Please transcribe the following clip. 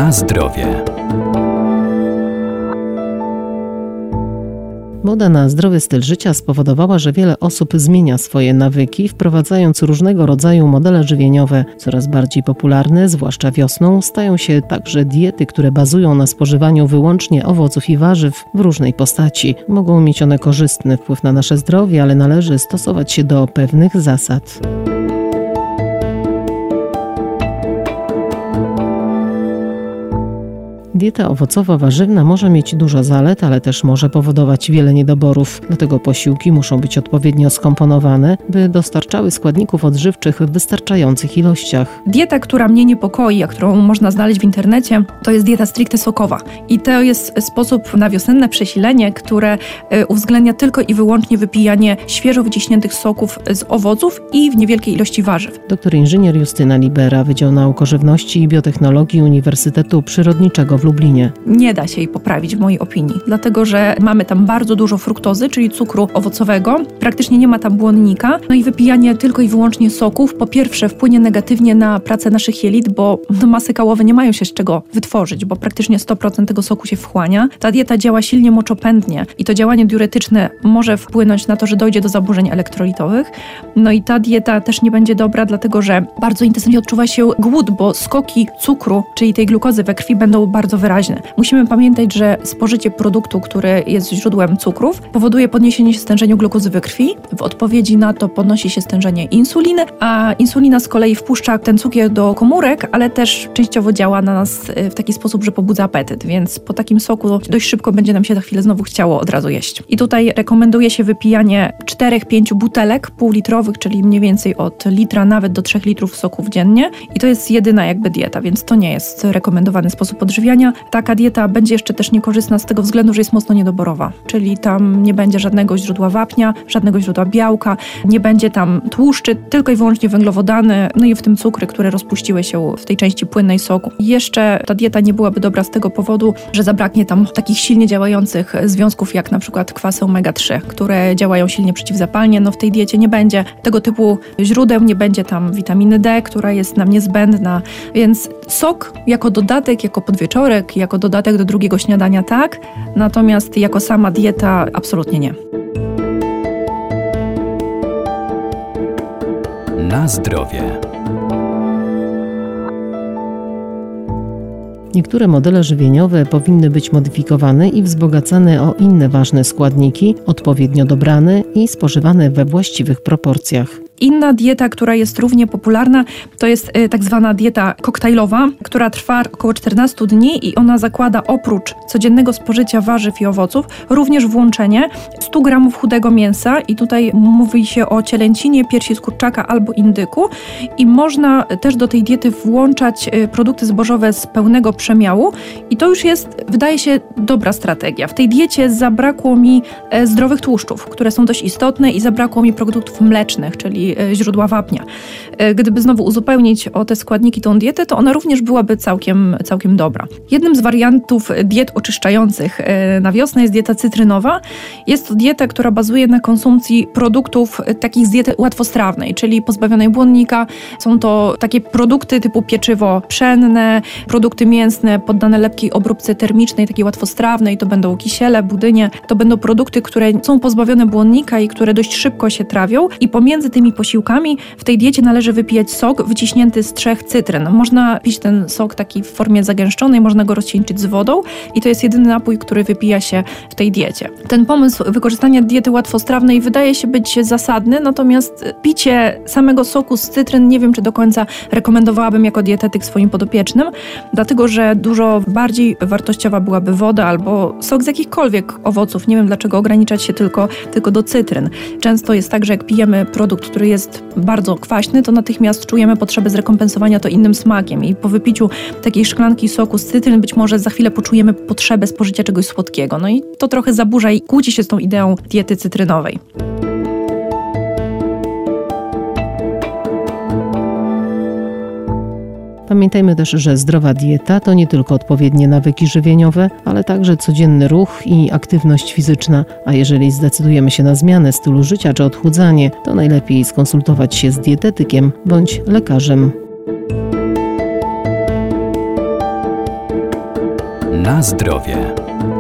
Na zdrowie. Moda na zdrowy styl życia spowodowała, że wiele osób zmienia swoje nawyki, wprowadzając różnego rodzaju modele żywieniowe. Coraz bardziej popularne, zwłaszcza wiosną, stają się także diety, które bazują na spożywaniu wyłącznie owoców i warzyw w różnej postaci. Mogą mieć one korzystny wpływ na nasze zdrowie, ale należy stosować się do pewnych zasad. Dieta owocowo-warzywna może mieć dużo zalet, ale też może powodować wiele niedoborów. Dlatego posiłki muszą być odpowiednio skomponowane, by dostarczały składników odżywczych w wystarczających ilościach. Dieta, która mnie niepokoi, a którą można znaleźć w internecie, to jest dieta stricte sokowa. I to jest sposób na wiosenne przesilenie, które uwzględnia tylko i wyłącznie wypijanie świeżo wyciśniętych soków z owoców i w niewielkiej ilości warzyw. Doktor inżynier Justyna Libera, Wydział Nauk o Żywności i Biotechnologii Uniwersytetu Przyrodniczego w Lublinie. Nie da się jej poprawić w mojej opinii, dlatego że mamy tam bardzo dużo fruktozy, czyli cukru owocowego, praktycznie nie ma tam błonnika, no i wypijanie tylko i wyłącznie soków po pierwsze wpłynie negatywnie na pracę naszych jelit, bo masy kałowe nie mają się z czego wytworzyć, bo praktycznie 100% tego soku się wchłania. Ta dieta działa silnie moczopędnie i to działanie diuretyczne może wpłynąć na to, że dojdzie do zaburzeń elektrolitowych. No i ta dieta też nie będzie dobra, dlatego że bardzo intensywnie odczuwa się głód, bo skoki cukru, czyli tej glukozy we krwi będą bardzo wyraźne. Musimy pamiętać, że spożycie produktu, który jest źródłem cukrów, powoduje podniesienie się stężenia glukozy we krwi. W odpowiedzi na to podnosi się stężenie insuliny, a insulina z kolei wpuszcza ten cukier do komórek, ale też częściowo działa na nas w taki sposób, że pobudza apetyt, więc po takim soku dość szybko będzie nam się za chwilę znowu chciało od razu jeść. I tutaj rekomenduje się wypijanie 4-5 butelek półlitrowych, czyli mniej więcej od litra nawet do 3 litrów soków dziennie i to jest jedyna jakby dieta, więc to nie jest rekomendowany sposób odżywiania. Taka dieta będzie jeszcze też niekorzystna z tego względu, że jest mocno niedoborowa, czyli tam nie będzie żadnego źródła wapnia, żadnego źródła białka, nie będzie tam tłuszczy, tylko i wyłącznie węglowodany, no i w tym cukry, które rozpuściły się w tej części płynnej soku. Jeszcze ta dieta nie byłaby dobra z tego powodu, że zabraknie tam takich silnie działających związków jak na przykład kwasy omega-3, które działają silnie przeciwzapalnie. No w tej diecie nie będzie tego typu źródeł, nie będzie tam witaminy D, która jest nam niezbędna, więc sok jako dodatek, jako podwieczorek, jako dodatek do drugiego śniadania tak, natomiast jako sama dieta absolutnie nie. Na zdrowie. Niektóre modele żywieniowe powinny być modyfikowane i wzbogacane o inne ważne składniki, odpowiednio dobrane i spożywane we właściwych proporcjach. Inna dieta, która jest równie popularna, to jest tak zwana dieta koktajlowa, która trwa około 14 dni i ona zakłada oprócz codziennego spożycia warzyw i owoców również włączenie 100 gramów chudego mięsa i tutaj mówi się o cielęcinie, piersi z kurczaka albo indyku i można też do tej diety włączać produkty zbożowe z pełnego przemiału i to już jest, wydaje się, dobra strategia. W tej diecie zabrakło mi zdrowych tłuszczów, które są dość istotne i zabrakło mi produktów mlecznych, czyli źródła wapnia. Gdyby znowu uzupełnić o te składniki tą dietę, to ona również byłaby całkiem dobra. Jednym z wariantów diet oczyszczających na wiosnę jest dieta cytrynowa. Jest to dieta, która bazuje na konsumpcji produktów takich z diety łatwostrawnej, czyli pozbawionej błonnika. Są to takie produkty typu pieczywo pszenne, produkty mięsne poddane lekkiej obróbce termicznej, takiej łatwostrawnej. To będą kisiele, budynie. To będą produkty, które są pozbawione błonnika i które dość szybko się trawią i pomiędzy tymi posiłkami w tej diecie należy wypijać sok wyciśnięty z 3 cytryn. Można pić ten sok taki w formie zagęszczonej, można go rozcieńczyć z wodą i to jest jedyny napój, który wypija się w tej diecie. Ten pomysł wykorzystania diety łatwostrawnej wydaje się być zasadny, natomiast picie samego soku z cytryn nie wiem, czy do końca rekomendowałabym jako dietetyk swoim podopiecznym, dlatego że dużo bardziej wartościowa byłaby woda albo sok z jakichkolwiek owoców. Nie wiem, dlaczego ograniczać się tylko do cytryn. Często jest tak, że jak pijemy produkt, który jest bardzo kwaśny, to natychmiast czujemy potrzebę zrekompensowania to innym smakiem i po wypiciu takiej szklanki soku z cytryn być może za chwilę poczujemy potrzebę spożycia czegoś słodkiego. No i to trochę zaburza i kłóci się z tą ideą diety cytrynowej. Pamiętajmy też, że zdrowa dieta to nie tylko odpowiednie nawyki żywieniowe, ale także codzienny ruch i aktywność fizyczna. A jeżeli zdecydujemy się na zmianę stylu życia czy odchudzanie, to najlepiej skonsultować się z dietetykiem bądź lekarzem. Na zdrowie.